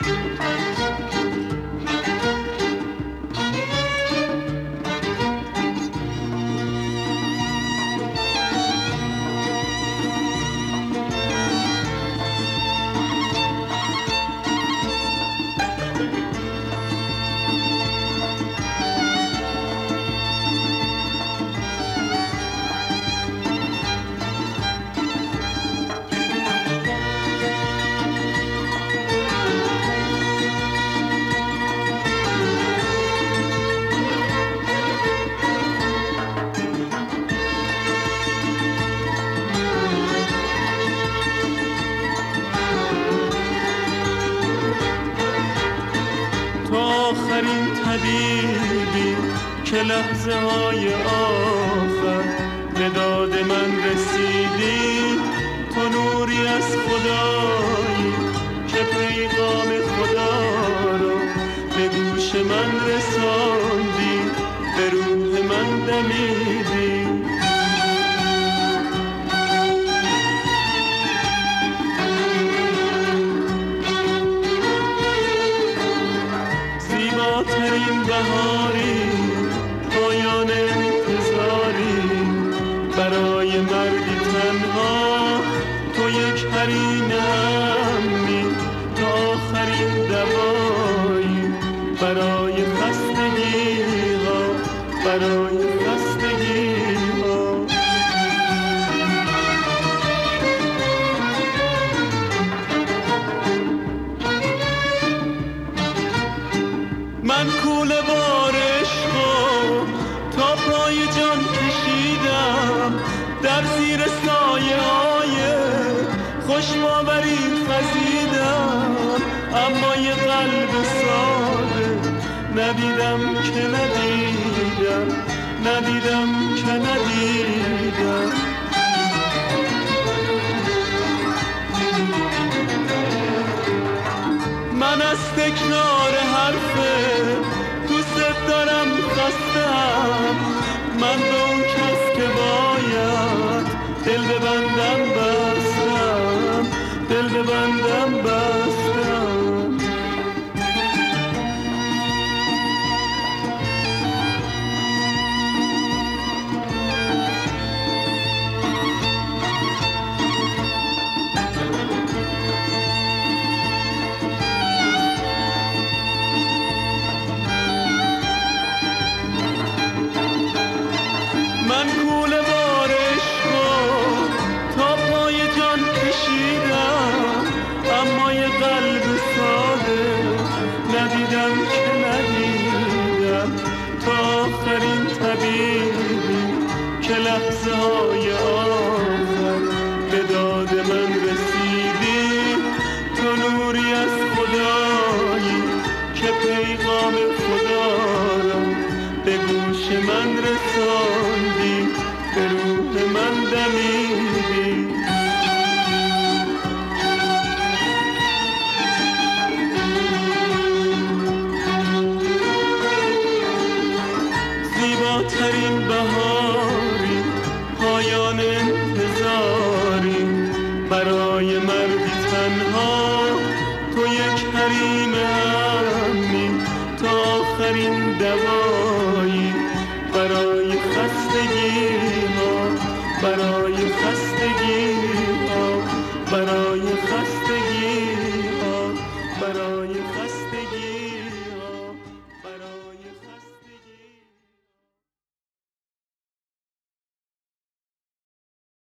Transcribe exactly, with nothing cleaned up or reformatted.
آخرین طبیبی که لحظه های آخر به داد من رسیدی، تو نوری از خدایی که پیغام خدا رو به گوش من رساندی، به روح من دمیدی. زیباترین بهاری، پایان انتظاری، برای مردی تنها تو یک حریم امنی، تو آخرین دوایی برای خستگی ها، برای خستگی ها. من کوله بار عشقو تا پای جان کشیدم، در زیر سایه های خوش باوری خزیدم، اما یه قلب ساده ندیدم که ندیدم، ندیدم که ندیدم. من از تکرار حرفه دوست دارم خستم، من به اون کس که باید دل ببندم بستم، دل ببندم بستم. من کوله بار عشقو تا پای جان کشیدم، اما یه قلب ساده ندیدم که ندیدم. تا آخرین طبیبی که لحظه های آخر به داد من رسیدی، تو نوری از خدایی که پیغام خدا را به گوش من رساندی، به روح من دمیدی. زیباترین بهاری، پایان انتظاری، برای مردی تنها تو یک حریم امنی، تا آخرین دوایی برای خستگی ها، برای خستگی ها، برای